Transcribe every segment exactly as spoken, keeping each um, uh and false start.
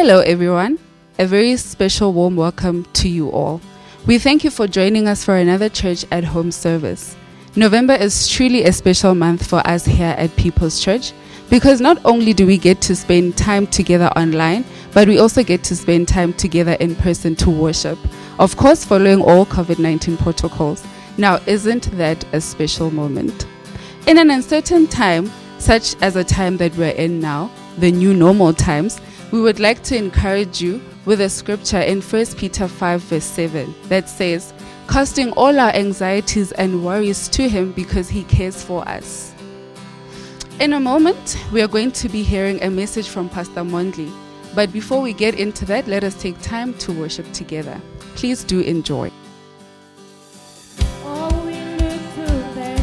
Hello everyone, a very special warm welcome to you all. We thank you for joining us for another Church at Home service. November is truly a special month for us here at People's Church because not only do we get to spend time together online, but we also get to spend time together in person to worship. Of course, following all covid nineteen protocols. Now, isn't that a special moment? In an uncertain time, such as a time that we're in now, the new normal times, we would like to encourage you with a scripture in First Peter five verse seven that says, casting all our anxieties and worries to him because he cares for us. In a moment, we are going to be hearing a message from Pastor Mondli. But before we get into that, let us take time to worship together. Please do enjoy. Oh, we look to that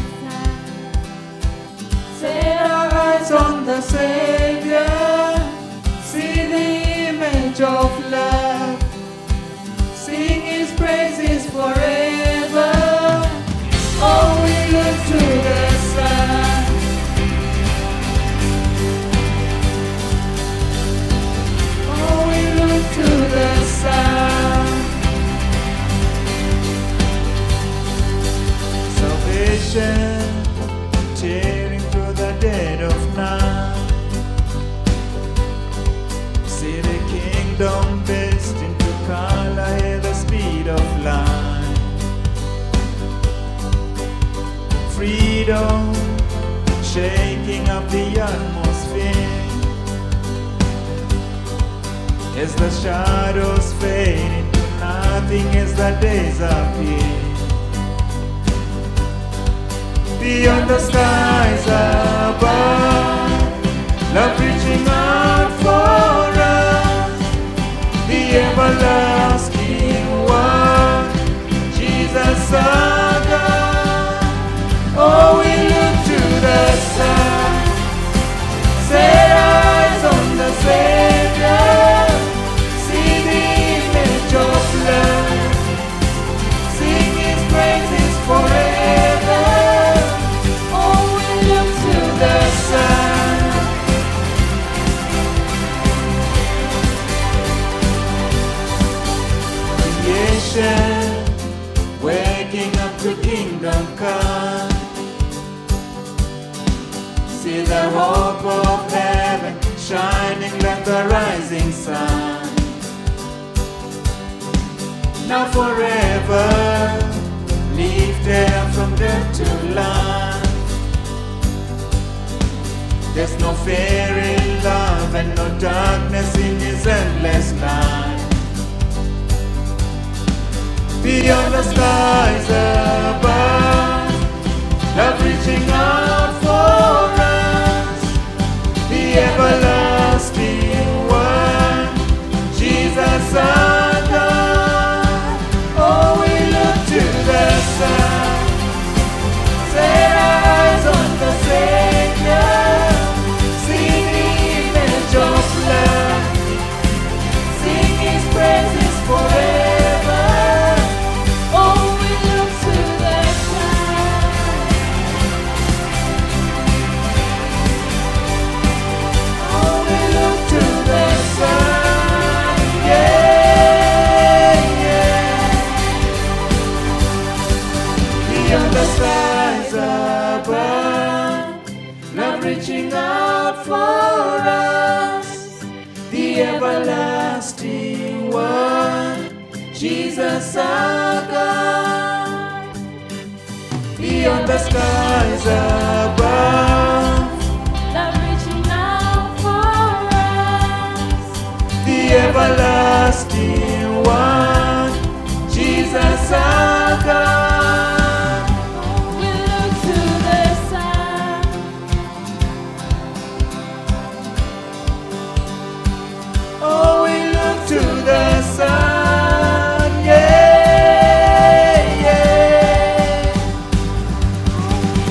side. Set our Eyes on the Savior, see the image of love, sing his praises forever. Oh, we look to the sun. Oh, we look to the sun. Salvation tearing through the dead of night. See the kingdom burst into color at the speed of light. Freedom shaking up the atmosphere as the shadows fade into nothing as the days appear. Beyond the skies above, love reaching out for us, the everlasting one, Jesus our God. Oh, we look to the sun, set eyes on the Savior, see the image of love, sing his praises forever. Oh, we look to the sun. Creation waking up to kingdom come. See the hope of heaven shining like the rising sun. Now forever lifted up from death to life. There's no fear in love and no darkness in his endless light. Beyond the skies above, love reaching out for us, the everlasting one, Jesus our God. Oh, we look to the sun, set our eyes on the Savior, see the image of love, sing his praises forever. Oh, we look to the sun. Oh, we look to the sun. Yeah, yeah. Beyond the skies above, love reaching out for us, the everlasting one, Jesus our God. Beyond the skies above, love reaching out for us. the everlasting one, Jesus our God. Oh, we look to the sun. Oh, we look to the sun, yeah, yeah.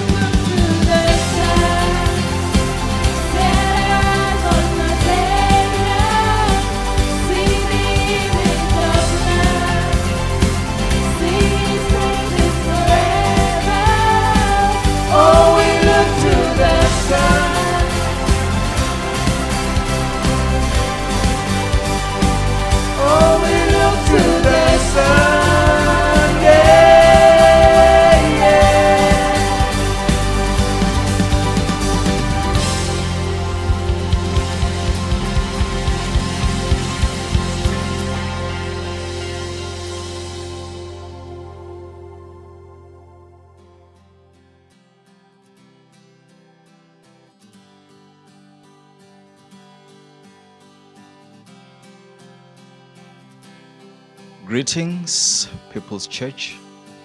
Greetings, People's Church.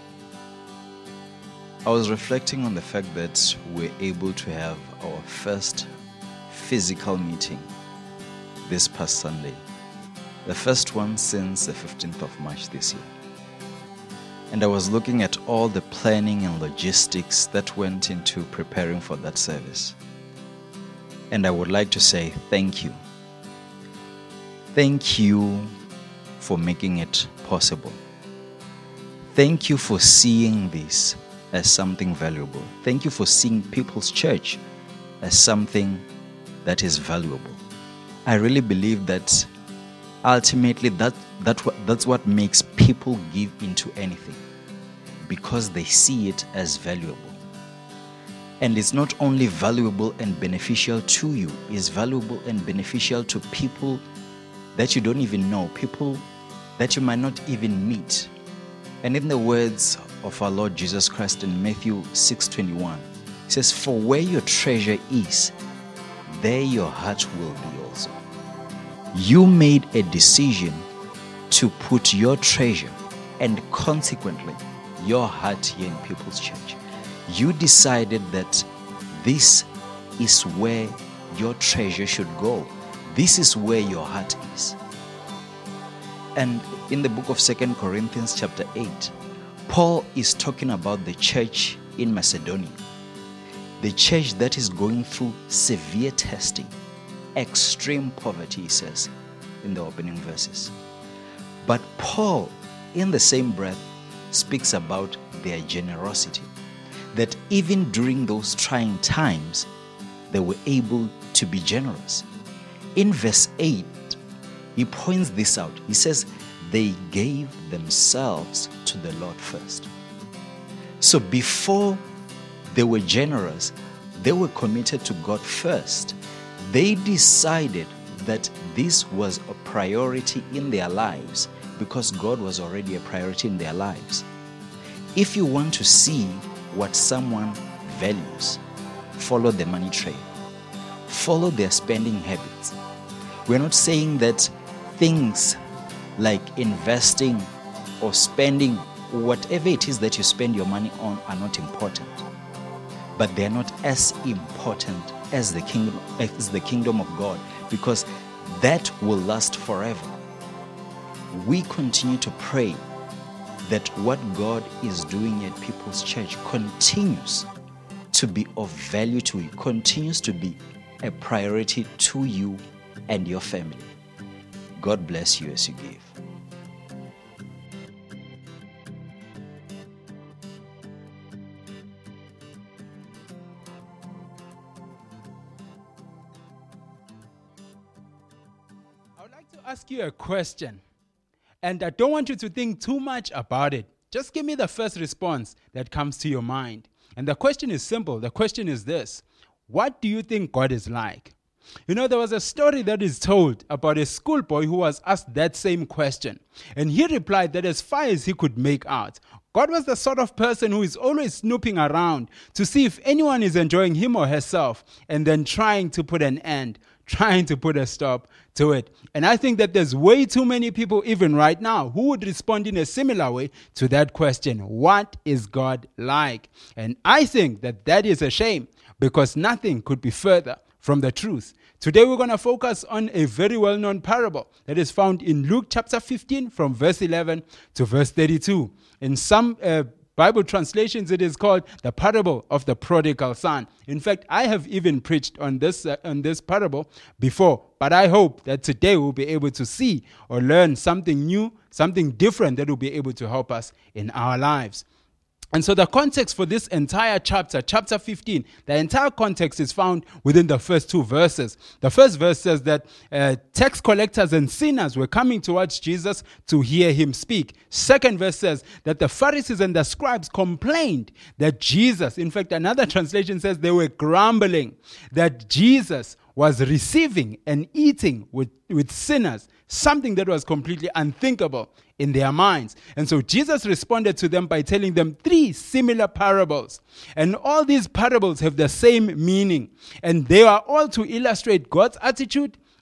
I was reflecting on the fact that we're able to have our first physical meeting this past Sunday, the first one since the fifteenth of March this year. And I was looking at all the planning and logistics that went into preparing for that service. And I would like to say thank you. Thank you for making it possible. Thank you for seeing this as something valuable. Thank you for seeing People's Church as something that is valuable. I really believe that ultimately that, that that's what makes people give into anything, because they see it as valuable. And it's not only valuable and beneficial to you, it's valuable and beneficial to people that you don't even know, people that you might not even meet. And in the words of our Lord Jesus Christ in Matthew six twenty-one, it says, "For where your treasure is, there your heart will be also." You made a decision to put your treasure and consequently your heart here in People's Church. You decided that this is where your treasure should go. This is where your heart is. And in the book of Second Corinthians chapter eight, Paul is talking about the church in Macedonia, the church that is going through severe testing, extreme poverty, he says in the opening verses. But Paul, in the same breath, speaks about their generosity, that even during those trying times, they were able to be generous. In verse eight, he points this out. He says, they gave themselves to the Lord first. So before they were generous, they were committed to God first. They decided that this was a priority in their lives because God was already a priority in their lives. If you want to see what someone values, follow the money trail. Follow their spending habits. We're not saying that things like investing or spending, whatever it is that you spend your money on, are not important. But they're not as important as the kingdom, as the kingdom of God, because that will last forever. We continue to pray that what God is doing at People's Church continues to be of value to you, continues to be a priority to you and your family. God bless you as you give. I would like to ask you a question, and I don't want you to think too much about it. Just give me the first response that comes to your mind. And the question is simple. The question is this: what do you think God is like? You know, there was a story that is told about a schoolboy who was asked that same question. And he replied that as far as he could make out, God was the sort of person who is always snooping around to see if anyone is enjoying him or herself, and then trying to put an end, trying to put a stop to it. And I think that there's way too many people even right now who would respond in a similar way to that question: what is God like? And I think that that is a shame, because nothing could be further from the truth. Today we're going to focus on a very well-known parable that is found in Luke chapter fifteen from verse eleven to verse thirty-two. In some uh, Bible translations, it is called the parable of the prodigal son. In fact, I have even preached on this uh, on this parable before, but I hope that today we'll be able to see or learn something new, something different that will be able to help us in our lives. And so the context for this entire chapter, chapter fifteen, the entire context is found within the first two verses. The first verse says that uh, tax collectors and sinners were coming towards Jesus to hear him speak. Second verse says that the Pharisees and the scribes complained that Jesus, in fact, another translation says they were grumbling that Jesus was receiving and eating with, with sinners, something that was completely unthinkable in their minds. And so Jesus responded to them by telling them three similar parables. And all these parables have the same meaning. And they are all to illustrate God's attitude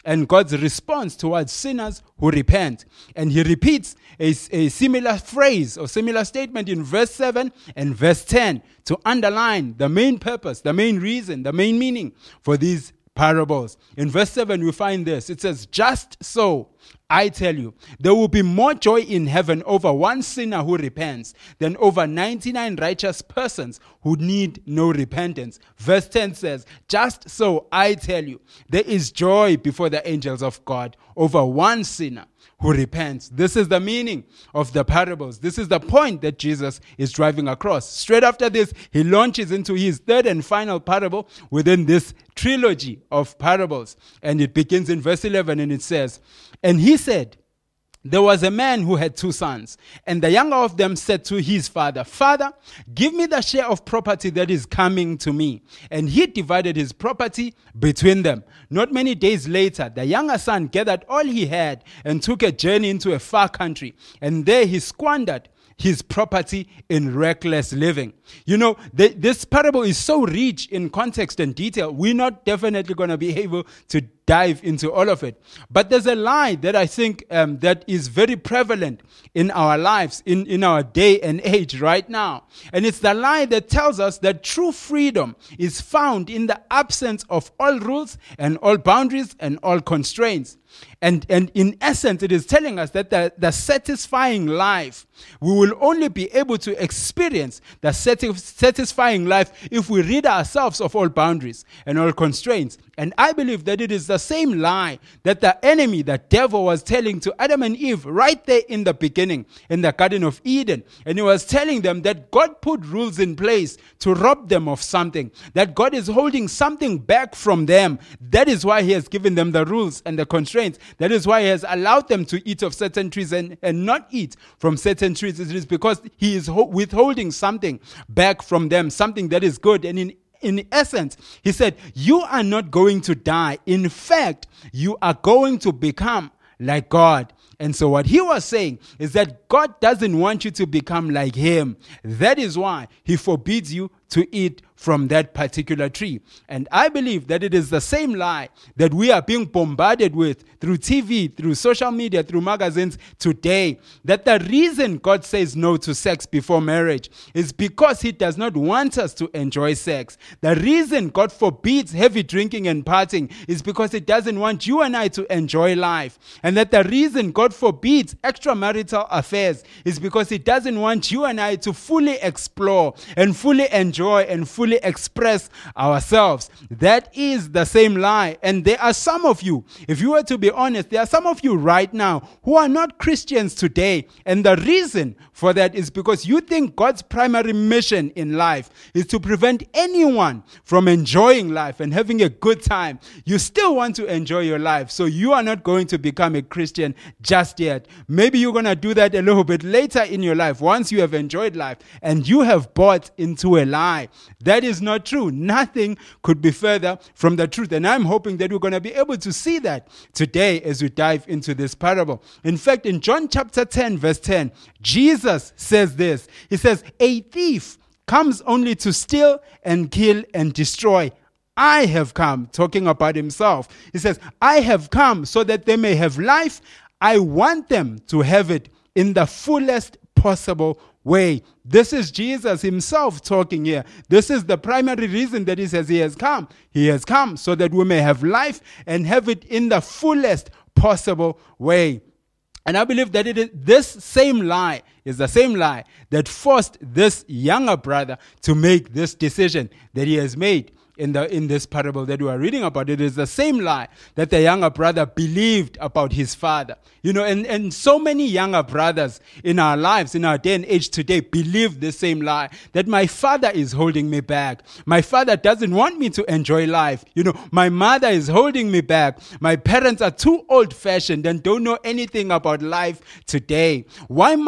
and God's response towards sinners who repent. And he repeats a, a similar phrase or similar statement in verse seven and verse ten to underline the main purpose, the main reason, the main meaning for these parables. In verse seven, we find this. It says, "Just so, I tell you, there will be more joy in heaven over one sinner who repents than over ninety-nine righteous persons who need no repentance." Verse ten says, "Just so, I tell you, there is joy before the angels of God over one sinner who repents." This is the meaning of the parables. This is the point that Jesus is driving across. Straight after this, he launches into his third and final parable within this trilogy of parables. And it begins in verse eleven, and it says, "And he said, there was a man who had two sons, and the younger of them said to his father, 'Father, give me the share of property that is coming to me.' And he divided his property between them. Not many days later, the younger son gathered all he had and took a journey into a far country, and there he squandered his property in reckless living." You know, th- this parable is so rich in context and detail. We're not definitely going to be able to dive into all of it. But there's a lie that I think um, that is very prevalent in our lives, in, in our day and age right now. And it's the lie that tells us that true freedom is found in the absence of all rules and all boundaries and all constraints. And, and in essence, it is telling us that the, the satisfying life, we will only be able to experience the satis- satisfying life if we rid ourselves of all boundaries and all constraints. And I believe that it is the same lie that the enemy, the devil, was telling to Adam and Eve right there in the beginning, in the Garden of Eden. And he was telling them that God put rules in place to rob them of something, that God is holding something back from them. That is why he has given them the rules and the constraints. That is why he has allowed them to eat of certain trees and, and not eat from certain trees. It is because he is ho- withholding something back from them, something that is good. And in In essence, he said, you are not going to die. In fact, you are going to become like God. And so what he was saying is that God doesn't want you to become like him. That is why he forbids you to eat from that particular tree. And I believe that it is the same lie that we are being bombarded with through T V, through social media, through magazines today, that the reason God says no to sex before marriage is because he does not want us to enjoy sex. The reason God forbids heavy drinking and partying is because he doesn't want you and I to enjoy life. And that the reason God forbids extramarital affairs is because he doesn't want you and I to fully explore and fully enjoy and fully express ourselves. That is the same lie. And there are some of you, if you were to be honest, there are some of you right now who are not Christians today. And the reason for that is because you think God's primary mission in life is to prevent anyone from enjoying life and having a good time. You still want to enjoy your life, so you are not going to become a Christian just yet. Maybe you're going to do that a little bit later in your life, once you have enjoyed life and you have bought into a lie. That is not true. Nothing could be further from the truth. And I'm hoping that we're going to be able to see that today as we dive into this parable. In fact, in John chapter ten, verse ten, Jesus says this. He says, a thief comes only to steal and kill and destroy. I have come, talking about himself. He says, I have come so that they may have life. I want them to have it in the fullest possible way. This is Jesus himself talking here. This is the primary reason that he says he has come. He has come so that we may have life and have it in the fullest possible way. And I believe that it is this same lie is the same lie that forced this younger brother to make this decision that he has made. In the in this parable that we are reading about, it is the same lie that the younger brother believed about his father. You know, and, and so many younger brothers in our lives, in our day and age today, believe the same lie, that my father is holding me back. My father doesn't want me to enjoy life. You know, my mother is holding me back. My parents are too old-fashioned and don't know anything about life today. Why must we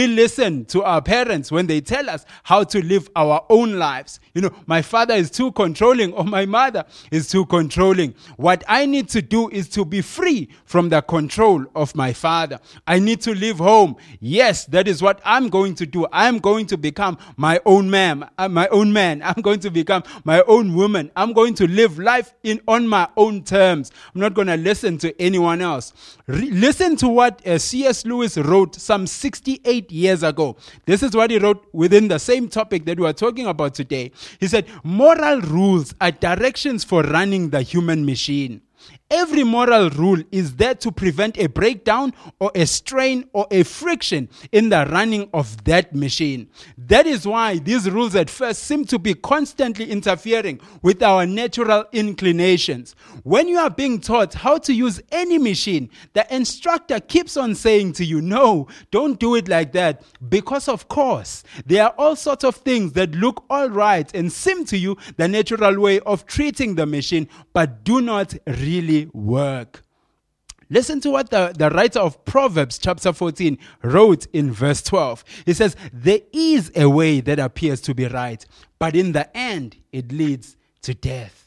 we listen to our parents when they tell us how to live our own lives. You know, my father is too controlling or my mother is too controlling. What I need to do is to be free from the control of my father. I need to leave home. Yes, that is what I'm going to do. I'm going to become my own man, uh, my own man. I'm going to become my own woman. I'm going to live life in on my own terms. I'm not going to listen to anyone else. Re- listen to what uh, C S Lewis wrote some sixty-eight years ago. This is what he wrote within the same topic that we are talking about today. He said, moral rules are directions for running the human machine. Every moral rule is there to prevent a breakdown or a strain or a friction in the running of that machine. That is why these rules at first seem to be constantly interfering with our natural inclinations. When you are being taught how to use any machine, the instructor keeps on saying to you, no, don't do it like that. Because of course, there are all sorts of things that look all right and seem to you the natural way of treating the machine, but do not really work. Listen to what the, the writer of Proverbs chapter fourteen wrote in verse twelve. He says, there is a way that appears to be right, but in the end it leads to death.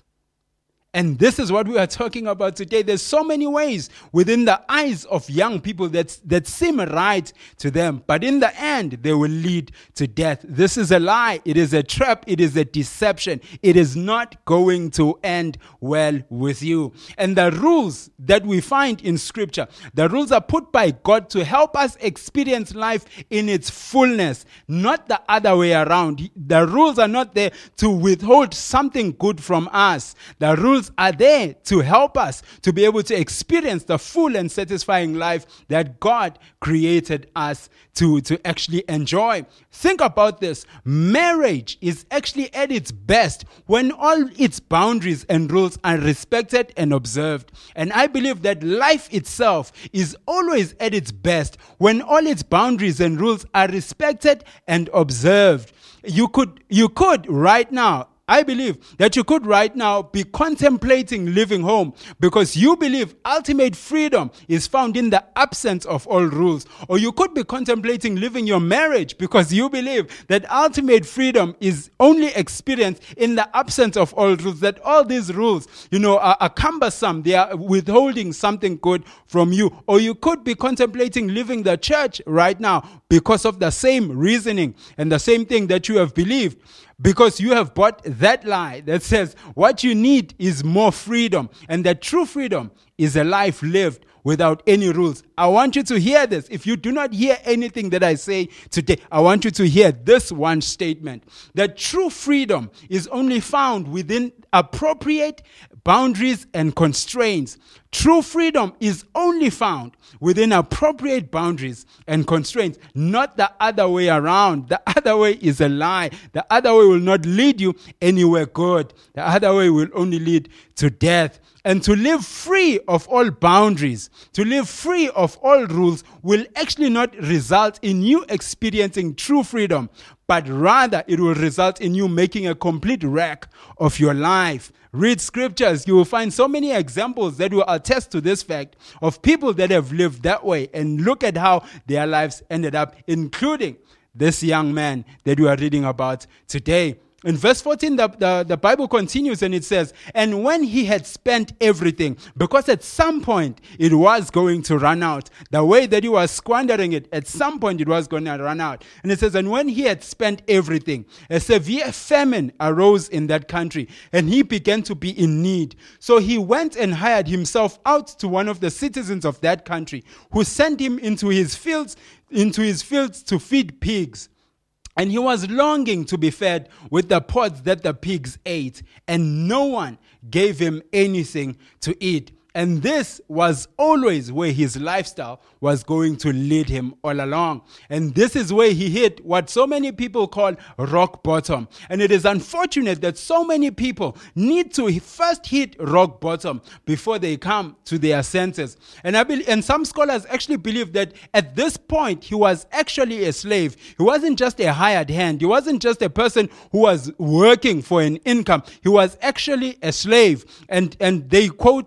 And this is what we are talking about today. There's so many ways within the eyes of young people that, that seem right to them, but in the end, they will lead to death. This is a lie. It is a trap. It is a deception. It is not going to end well with you. And the rules that we find in Scripture, the rules are put by God to help us experience life in its fullness, not the other way around. The rules are not there to withhold something good from us. The rules are there to help us to be able to experience the full and satisfying life that God created us to, to actually enjoy. Think about this. Marriage is actually at its best when all its boundaries and rules are respected and observed. And I believe that life itself is always at its best when all its boundaries and rules are respected and observed. You could, you could right now, I believe that you could right now be contemplating leaving home because you believe ultimate freedom is found in the absence of all rules. Or you could be contemplating leaving your marriage because you believe that ultimate freedom is only experienced in the absence of all rules, that all these rules, you know, are, are cumbersome. They are withholding something good from you. Or you could be contemplating leaving the church right now because of the same reasoning and the same thing that you have believed. Because you have bought that lie that says what you need is more freedom, and that true freedom is a life lived without any rules. I want you to hear this. If you do not hear anything that I say today, I want you to hear this one statement. That true freedom is only found within appropriate boundaries and constraints. True freedom is only found within appropriate boundaries and constraints, not the other way around. The other way is a lie. The other way will not lead you anywhere good. The other way will only lead to death. And to live free of all boundaries, to live free of all rules, will actually not result in you experiencing true freedom, but rather it will result in you making a complete wreck of your life. Read scriptures. You will find so many examples that will attest to this fact of people that have lived that way, and look at how their lives ended up, including this young man that we are reading about today. In verse fourteen, the, the, the Bible continues and it says, and when he had spent everything, because at some point it was going to run out, the way that he was squandering it, at some point it was going to run out. And it says, and when he had spent everything, a severe famine arose in that country, and he began to be in need. So he went and hired himself out to one of the citizens of that country, who sent him into his fields, into his fields to feed pigs. And he was longing to be fed with the pods that the pigs ate, and no one gave him anything to eat. And this was always where his lifestyle was going to lead him all along. And this is where he hit what so many people call rock bottom. And it is unfortunate that so many people need to first hit rock bottom before they come to their senses. And I believe, and some scholars actually believe that at this point he was actually a slave. He wasn't just a hired hand. He wasn't just a person who was working for an income. He was actually a slave. And and they quote um,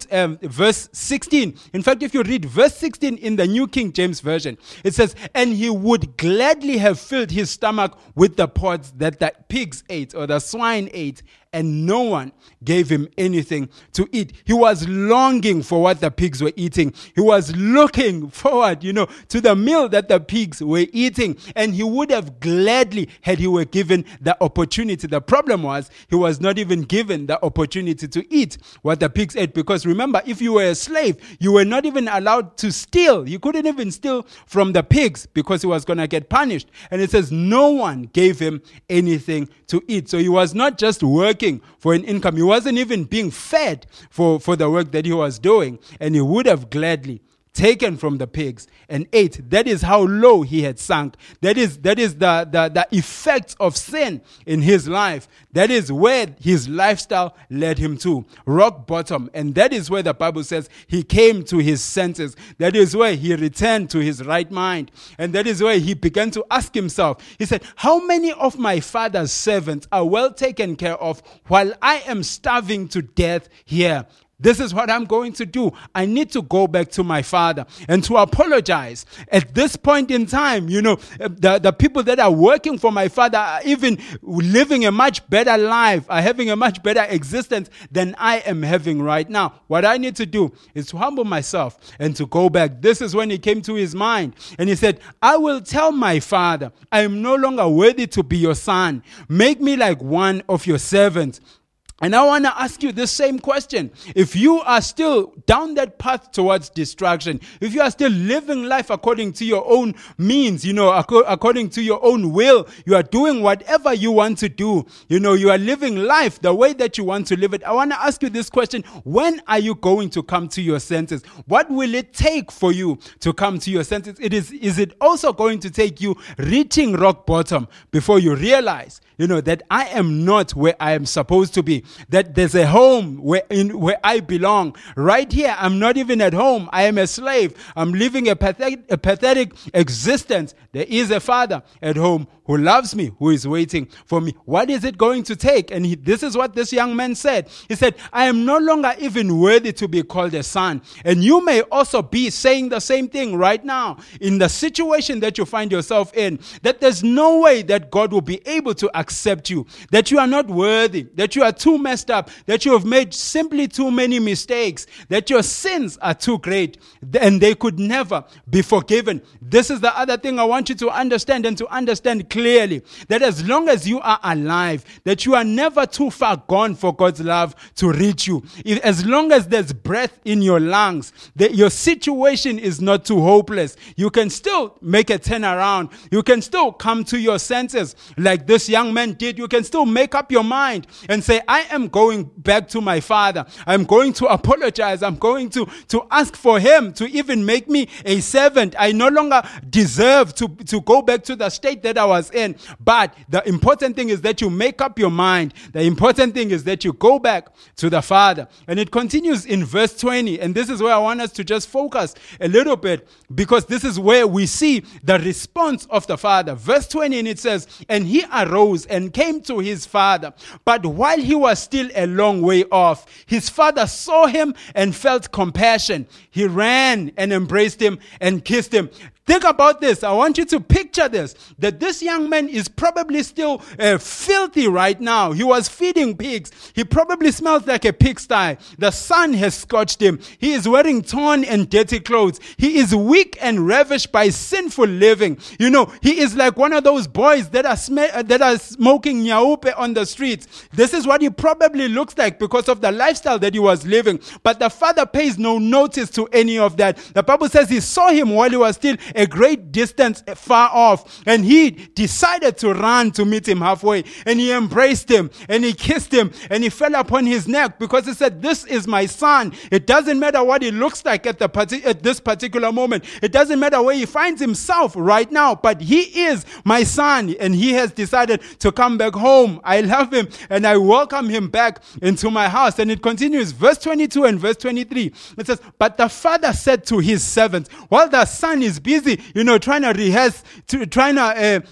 verse sixteen. In fact, if you read verse sixteen in the New King James Version, it says, and he would gladly have filled his stomach with the pods that the pigs ate or the swine ate, and no one gave him anything to eat. He was longing for what the pigs were eating. He was looking forward, you know, to the meal that the pigs were eating. And he would have gladly had he were given the opportunity. The problem was he was not even given the opportunity to eat what the pigs ate. Because remember, if you were a slave, you were not even allowed to steal. You couldn't even steal from the pigs because he was going to get punished. And it says no one gave him anything to eat. So he was not just working for an income. He wasn't even being fed for, for the work that he was doing. And he would have gladly taken from the pigs and ate. That is how low he had sunk. That is that is the, the, the effects of sin in his life. That is where his lifestyle led him to. Rock bottom. And that is where the Bible says he came to his senses. That is where he returned to his right mind. And that is where he began to ask himself. He said, how many of my father's servants are well taken care of while I am starving to death here? This is what I'm going to do. I need to go back to my father and to apologize. At this point in time, you know, the, the people that are working for my father are even living a much better life, are having a much better existence than I am having right now. What I need to do is to humble myself and to go back. This is when he came to his mind. And he said, I will tell my father, I am no longer worthy to be your son. Make me like one of your servants. And I want to ask you this same question. If you are still down that path towards destruction, if you are still living life according to your own means, you know, ac- according to your own will, you are doing whatever you want to do, you know, you are living life the way that you want to live it. I want to ask you this question. When are you going to come to your senses? What will it take for you to come to your senses? It is, is it also going to take you reaching rock bottom before you realize, you know, that I am not where I am supposed to be? That there's a home where in where I belong. Right here, I'm not even at home. I am a slave. I'm living a pathetic, a pathetic existence. There is a father at home who loves me, who is waiting for me. What is it going to take? And he, this is what this young man said. He said, I am no longer even worthy to be called a son. And you may also be saying the same thing right now in the situation that you find yourself in, that there's no way that God will be able to accept you, that you are not worthy, that you are too messed up, that you have made simply too many mistakes, that your sins are too great and they could never be forgiven. This is the other thing I want you to understand and to understand clearly, that as long as you are alive, that you are never too far gone for God's love to reach you. If, as long as there's breath in your lungs, that your situation is not too hopeless. You can still make a turnaround. You can still come to your senses like this young man did. You can still make up your mind and say, I am going back to my father. I'm going to apologize. I'm going to, to ask for him to even make me a servant. I no longer deserve to, to go back to the state that I was in. But the important thing is that you make up your mind. The important thing is that you go back to the father. And it continues in verse twenty. And this is where I want us to just focus a little bit, because this is where we see the response of the father. Verse twenty, and it says, and he arose and came to his father. But while he was still a long way off, his father saw him and felt compassion. He ran and embraced him and kissed him. Think about this. I want you to picture this, that this young man is probably still uh, filthy right now. He was feeding pigs. He probably smells like a pigsty. The sun has scorched him. He is wearing torn and dirty clothes. He is weak and ravished by sinful living. You know, he is like one of those boys that are sm- uh, that are smoking nyaupe on the streets. This is what he probably looks like because of the lifestyle that he was living. But the father pays no notice to any of that. The Bible says he saw him while he was still a great distance far off, and he decided to run to meet him halfway, and he embraced him and he kissed him and he fell upon his neck, because he said, this is my son. It doesn't matter what he looks like at the parti- at this particular moment. It doesn't matter where he finds himself right now, but he is my son, and he has decided to come back home. I love him and I welcome him back into my house. And it continues, verse twenty-two and verse twenty-three. It says, but the father said to his servants, while the son is busy, you know, trying to rehearse, to, trying to uh,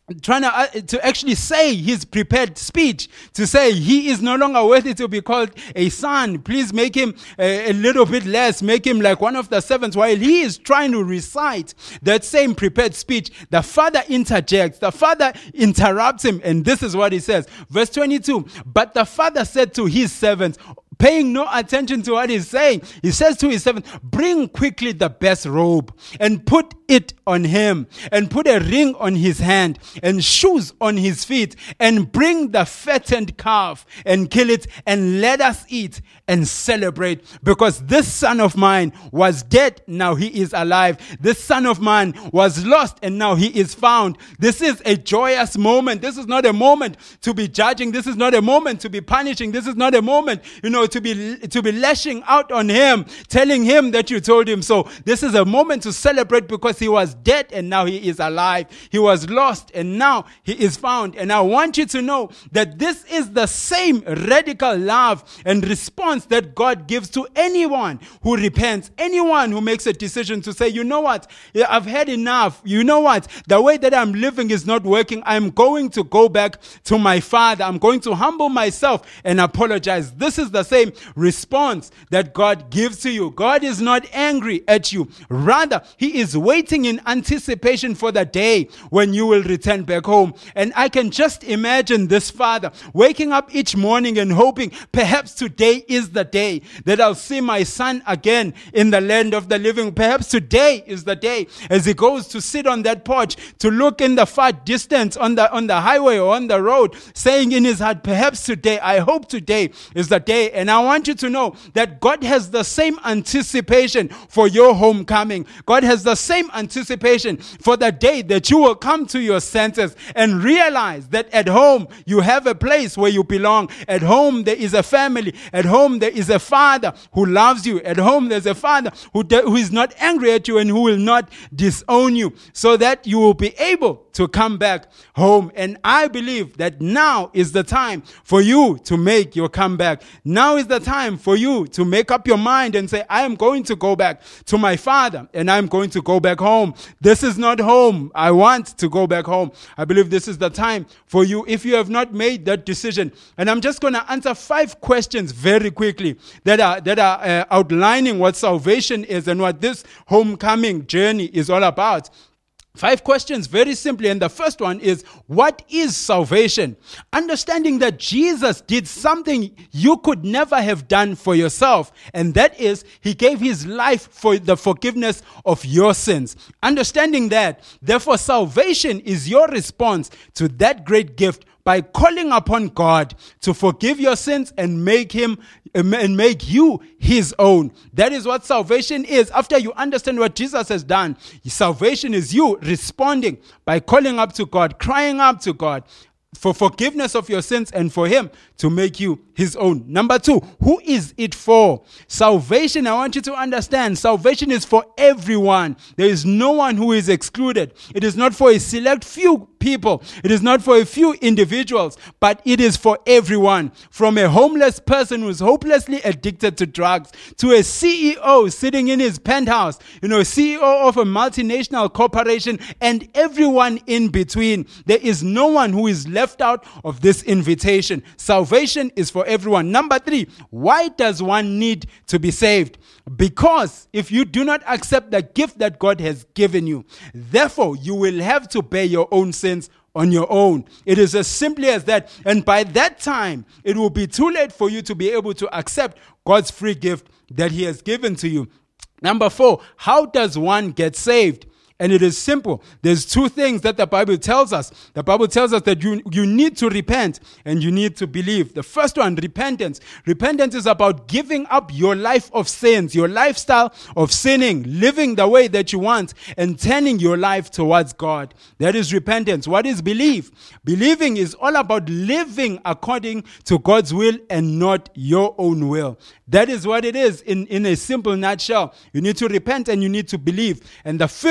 trying to, uh, to actually say his prepared speech, to say he is no longer worthy to be called a son. Please make him a, a little bit less, make him like one of the servants. While he is trying to recite that same prepared speech, the father interjects, the father interrupts him, and this is what he says. Verse twenty-two, but the father said to his servants, paying no attention to what he's saying, he says to his servant, bring quickly the best robe and put it on him, and put a ring on his hand and shoes on his feet, and bring the fattened calf and kill it, and let us eat and celebrate, because this son of mine was dead, now he is alive. This son of mine was lost, and now he is found. This is a joyous moment. This is not a moment to be judging. This is not a moment to be punishing. This is not a moment, you know, to be to be lashing out on him, telling him that you told him so. This is a moment to celebrate, because he was dead and now he is alive. He was lost and now he is found. And I want you to know that this is the same radical love and response that God gives to anyone who repents, anyone who makes a decision to say, you know what, I've had enough. You know what, the way that I'm living is not working. I'm going to go back to my Father. I'm going to humble myself and apologize. This is the same response that God gives to you. God is not angry at you. Rather, he is waiting in anticipation for the day when you will return back home. And I can just imagine this father waking up each morning and hoping, perhaps today is the day that I'll see my son again in the land of the living. Perhaps today is the day, as he goes to sit on that porch, to look in the far distance on the on the highway or on the road, saying in his heart, perhaps today, I hope today is the day. And I want you to know that God has the same anticipation for your homecoming. God has the same anticipation for the day that you will come to your senses and realize that at home you have a place where you belong. At home there is a family. At home there is a father who loves you. At home there's a father who, de- who is not angry at you and who will not disown you, so that you will be able to come back home. And I believe that now is the time for you to make your comeback. Now is the time for you to make up your mind and say, I am going to go back to my Father, and I'm going to go back home. This is not home. I want to go back home. I believe this is the time for you, if you have not made that decision. And I'm just going to answer five questions very quickly that are that are uh, outlining what salvation is and what this homecoming journey is all about. Five questions, very simply. And the first one is, what is salvation? Understanding that Jesus did something you could never have done for yourself. And that is, he gave his life for the forgiveness of your sins. Understanding that, therefore, salvation is your response to that great gift by calling upon God to forgive your sins and make him and make you his own. That is what salvation is. After you understand what Jesus has done, salvation is you responding by calling up to God, crying up to God for forgiveness of your sins and for him to make you his own. Number two, who is it for? Salvation, I want you to understand, salvation is for everyone. There is no one who is excluded. It is not for a select few people. It is not for a few individuals, but it is for everyone. From a homeless person who is hopelessly addicted to drugs to a C E O sitting in his penthouse, you know, C E O of a multinational corporation, and everyone in between. There is no one who is left out of this invitation. Salvation is for everyone. Number three, why does one need to be saved? Because if you do not accept the gift that God has given you, therefore you will have to bear your own sins on your own. It is as simply as that. And by that time, it will be too late for you to be able to accept God's free gift that he has given to you. Number four, how does one get saved? And it is simple. There's two things that the Bible tells us. The Bible tells us that you, you need to repent and you need to believe. The first one, repentance. Repentance is about giving up your life of sins, your lifestyle of sinning, living the way that you want, and turning your life towards God. That is repentance. What is belief? Believing is all about living according to God's will and not your own will. That is what it is in, in a simple nutshell. You need to repent and you need to believe. And the fifth question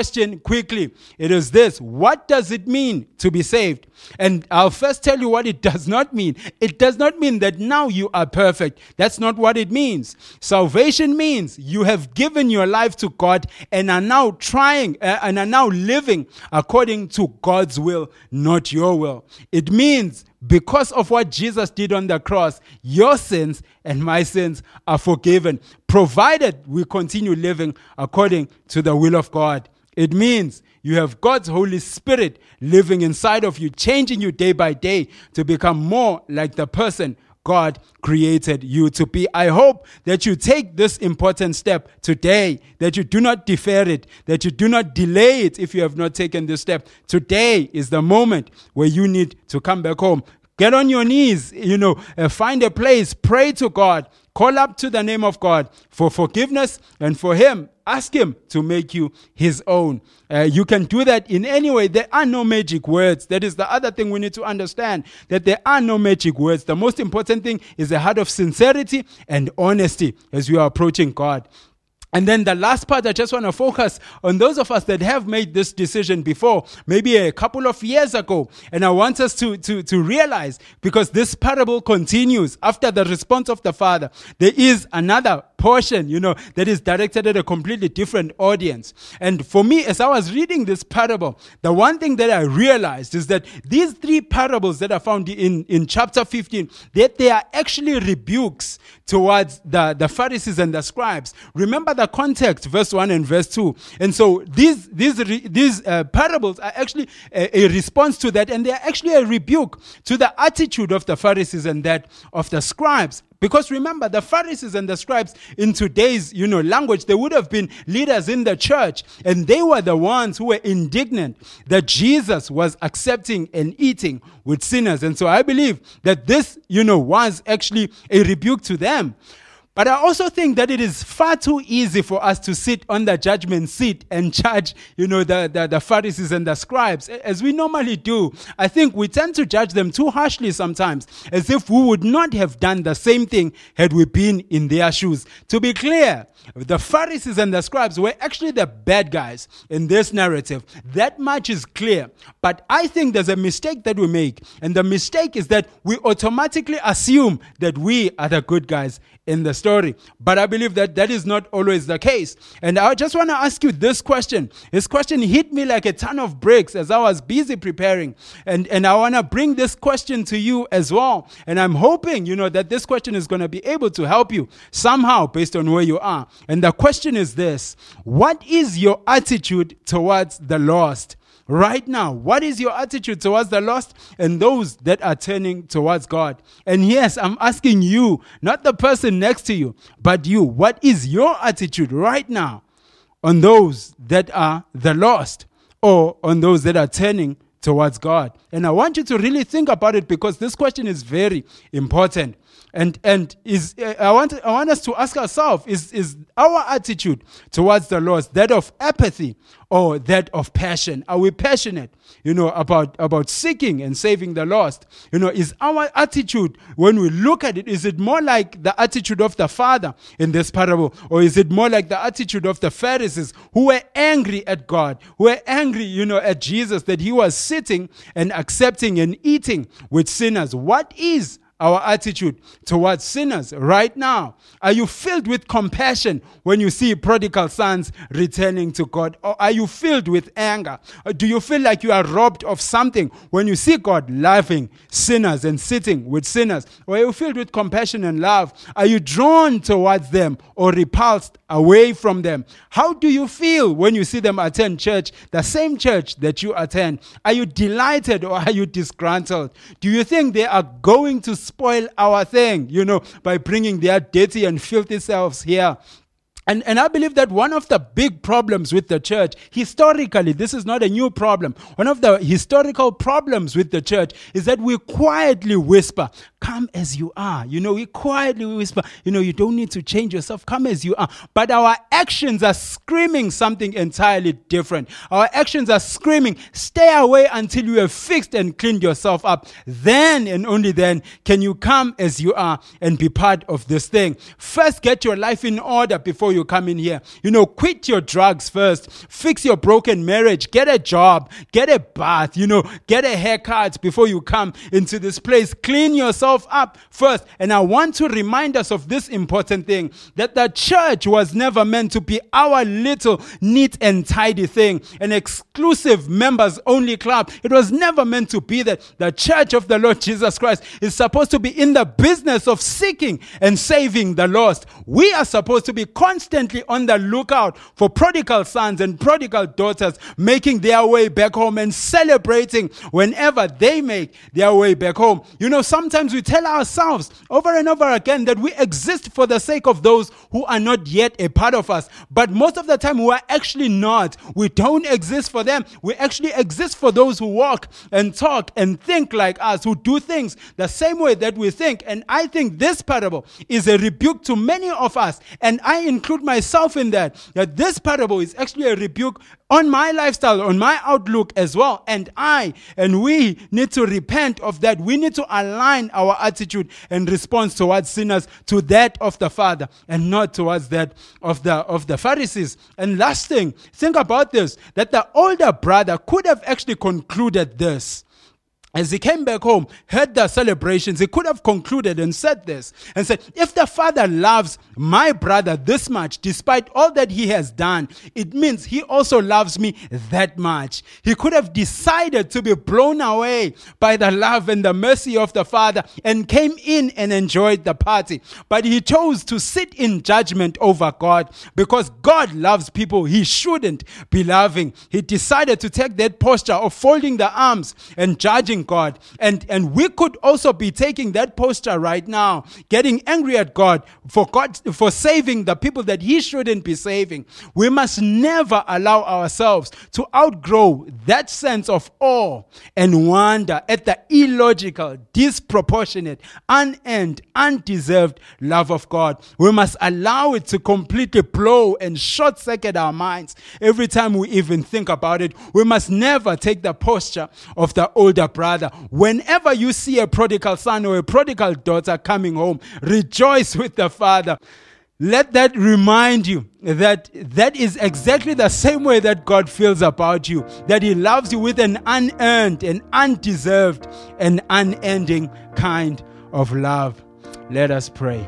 question quickly. It is this: what does it mean to be saved? And I'll first tell you what it does not mean. It does not mean that now you are perfect. That's not what it means. Salvation means you have given your life to God and are now trying uh, and are now living according to God's will, not your will. It means because of what Jesus did on the cross, your sins and my sins are forgiven, provided we continue living according to the will of God. It means you have God's Holy Spirit living inside of you, changing you day by day to become more like the person God created you to be. I hope that you take this important step today, that you do not defer it, that you do not delay it if you have not taken this step. Today is the moment where you need to come back home. Get on your knees, you know, uh, find a place, pray to God, call up to the name of God for forgiveness and for Him. Ask Him to make you His own. Uh, you can do that in any way. There are no magic words. That is the other thing we need to understand, that there are no magic words. The most important thing is a heart of sincerity and honesty as you are approaching God. And then the last part, I just want to focus on those of us that have made this decision before, maybe a couple of years ago. And I want us to, to, to realize, because this parable continues after the response of the Father, there is another portion, you know, that is directed at a completely different audience. And for me, as I was reading this parable, the one thing that I realized is that these three parables that are found in, in chapter fifteen, that they are actually rebukes towards the, the Pharisees and the scribes. Remember the context, verse one and verse two. And so these these these uh, parables are actually a, a response to that, and they are actually a rebuke to the attitude of the Pharisees and that of the scribes. Because remember, the Pharisees and the scribes in today's, you know, language, they would have been leaders in the church, and they were the ones who were indignant that Jesus was accepting and eating with sinners. And so I believe that this, you know, was actually a rebuke to them. But I also think that it is far too easy for us to sit on the judgment seat and judge, you know, the, the, the Pharisees and the scribes, as we normally do. I think we tend to judge them too harshly sometimes, as if we would not have done the same thing had we been in their shoes. To be clear, the Pharisees and the scribes were actually the bad guys in this narrative. That much is clear. But I think there's a mistake that we make. And the mistake is that we automatically assume that we are the good guys in the story. But I believe that that is not always the case. And I just want to ask you this question. This question hit me like a ton of bricks as I was busy preparing. And, and I want to bring this question to you as well. And I'm hoping, you know, that this question is going to be able to help you somehow based on where you are. And the question is this: what is your attitude towards the lost? Right now, what is your attitude towards the lost and those that are turning towards God? And yes, I'm asking you, not the person next to you, but you. What is your attitude right now on those that are the lost or on those that are turning towards God? And I want you to really think about it, because this question is very important. And and is uh, I want I want us to ask ourselves, is is our attitude towards the lost that of apathy or that of passion? Are we passionate, you know, about, about seeking and saving the lost? You know, is our attitude, when we look at it, is it more like the attitude of the Father in this parable, or is it more like the attitude of the Pharisees, who were angry at God, who were angry, you know, at Jesus, that He was sitting and accepting and eating with sinners? What is our attitude towards sinners right now? Are you filled with compassion when you see prodigal sons returning to God? Or are you filled with anger? Or do you feel like you are robbed of something when you see God loving sinners and sitting with sinners? Or are you filled with compassion and love? Are you drawn towards them or repulsed away from them? How do you feel when you see them attend church, the same church that you attend? Are you delighted or are you disgruntled? Do you think they are going to spoil our thing, you know, by bringing their dirty and filthy selves here? And, and I believe that one of the big problems with the church, historically, this is not a new problem. One of the historical problems with the church is that we quietly whisper, come as you are. You know, we quietly whisper, you know, you don't need to change yourself. Come as you are. But our actions are screaming something entirely different. Our actions are screaming, stay away until you have fixed and cleaned yourself up. Then and only then can you come as you are and be part of this thing. First, get your life in order before you come in here. You know, quit your drugs first. Fix your broken marriage. Get a job. Get a bath. You know, get a haircut before you come into this place. Clean yourself up first. And I want to remind us of this important thing, that the church was never meant to be our little neat and tidy thing, an exclusive members only club. It was never meant to be that. The church of the Lord Jesus Christ is supposed to be in the business of seeking and saving the lost. We are supposed to be constantly on the lookout for prodigal sons and prodigal daughters making their way back home and celebrating whenever they make their way back home. You know, sometimes we tell ourselves over and over again that we exist for the sake of those who are not yet a part of us. But most of the time we are actually not. We don't exist for them. We actually exist for those who walk and talk and think like us, who do things the same way that we think. And I think this parable is a rebuke to many of us, and I include myself in that, that this parable is actually a rebuke on my lifestyle, on my outlook as well. And I and we need to repent of that. We need to align our attitude and response towards sinners to that of the Father and not towards that of the of the Pharisees. And last thing, think about this, that the older brother could have actually concluded this. As he came back home, heard the celebrations, he could have concluded and said this and said, if the Father loves my brother this much, despite all that he has done, it means he also loves me that much. He could have decided to be blown away by the love and the mercy of the Father and came in and enjoyed the party. But he chose to sit in judgment over God because God loves people he shouldn't be loving. He decided to take that posture of folding the arms and judging God. And, and we could also be taking that posture right now, getting angry at God for God for saving the people that he shouldn't be saving. We must never allow ourselves to outgrow that sense of awe and wonder at the illogical, disproportionate, unearned, undeserved love of God. We must allow it to completely blow and short-circuit our minds every time we even think about it. We must never take the posture of the older brother. Whenever you see a prodigal son or a prodigal daughter coming home, rejoice with the Father. Let that remind you that that is exactly the same way that God feels about you, that he loves you with an unearned and undeserved and unending kind of love. Let us pray.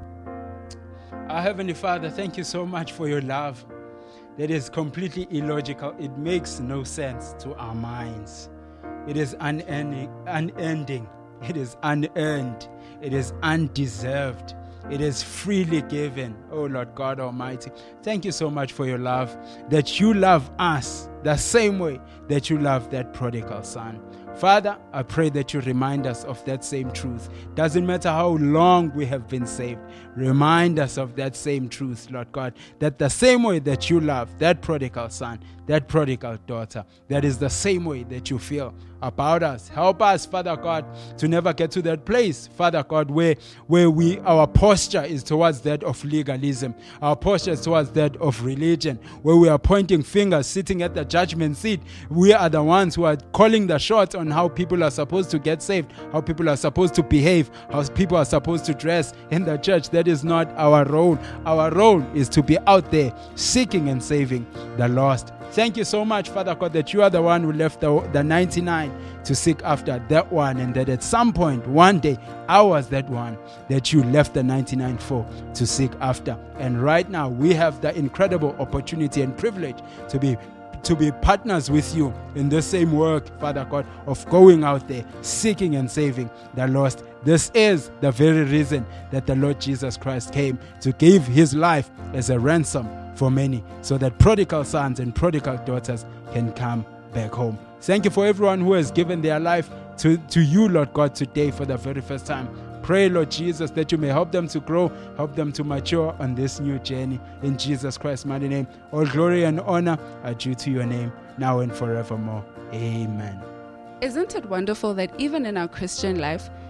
Our Heavenly Father, thank you so much for your love that is completely illogical. It makes no sense to our minds. It is unending, unending. It is unearned. It is undeserved. It is freely given. Oh Lord God Almighty, thank you so much for your love, that you love us the same way that you love that prodigal son. Father, I pray that you remind us of that same truth. Doesn't matter how long we have been saved. Remind us of that same truth, Lord God, that the same way that you love that prodigal son, that prodigal daughter, that is the same way that you feel about us. Help us, Father God, to never get to that place, Father God, where, where we our posture is towards that of legalism. Our posture is towards that of religion, where we are pointing fingers, sitting at the judgment seat. We are the ones who are calling the shots on how people are supposed to get saved, how people are supposed to behave, how people are supposed to dress in the church. That is not our role. Our role is to be out there seeking and saving the lost. Thank you so much, Father God, that you are the one who left the, the ninety-nine to seek after that one, and that at some point, one day, I was that one that you left the ninety-nine for to seek after. And right now, we have the incredible opportunity and privilege to be to be partners with you in the same work, Father God, of going out there, seeking and saving the lost. This is the very reason that the Lord Jesus Christ came, to give his life as a ransom for many, so that prodigal sons and prodigal daughters can come back home. Thank you for everyone who has given their life to, to you, Lord God, today for the very first time. Pray, Lord Jesus, that you may help them to grow, help them to mature on this new journey. In Jesus Christ's mighty name, all glory and honor are due to your name, now and forevermore. Amen. Isn't it wonderful that even in our Christian life,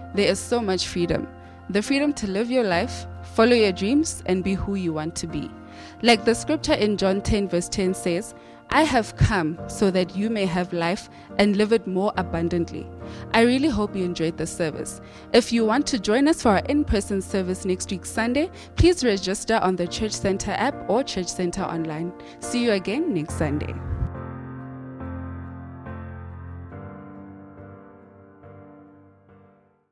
there is so much freedom. The freedom to live your life, follow your dreams, and be who you want to be. Like the scripture in John ten verse ten says, I have come so that you may have life and live it more abundantly. I really hope you enjoyed the service. If you want to join us for our in-person service next week Sunday, please register on the Church Center app or Church Center online. See you again next Sunday.